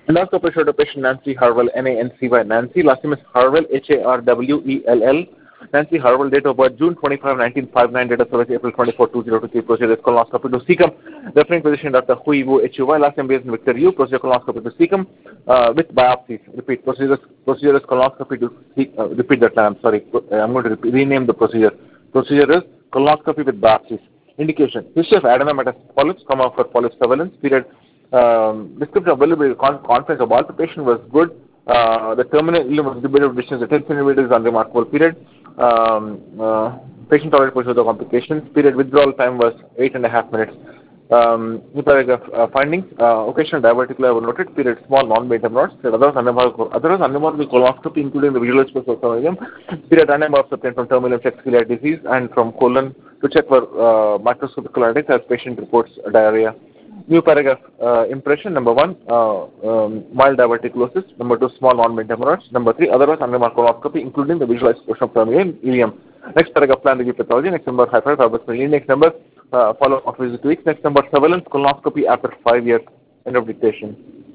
Endoscopy showed a patient Nancy Harwell, Nancy. Nancy. Last name is Harwell, Harwell. Nancy Harwell, date of birth June 25, 1959, date of service April 24, 2023. Procedure is colonoscopy to cecum. Referring physician Dr. Hui Wu Huy. Last name is Victor Yu. Procedure colonoscopy to cecum with biopsies. Repeat. Procedure is colonoscopy to repeat that time. Sorry, I'm going to rename the procedure. Procedure is colonoscopy with biopsies. Indication: history of adenomatosis polyps, for polyp surveillance. Period. Description of availability, confidence of palpitation was good. The terminal ileum was debated with distance of 10 centimeters is unremarkable. Period. Patient already put with the complications. Period. Withdrawal time was 8.5 minutes. New paragraph findings. Occasional diverticular were noted. Period. Small non-beta nodes. Otherwise unremarkable colonoscopy, including the visual expression of terminal ileum. Period. Random biopsy obtained from terminal ileum checks celiac disease and from colon to check for microscopic colitis as patient reports diarrhea. New paragraph impression. Number 1, mild diverticulosis. Number 2, small non-beta hemorrhoids. Number 3, otherwise unremarkable colonoscopy, including the visualized portion of terminal ileum. Next paragraph, plan review pathology. Next number, hyperthyroidism. Next number, follow-up after 2 weeks. Next number, surveillance colonoscopy after 5 years. End of dictation.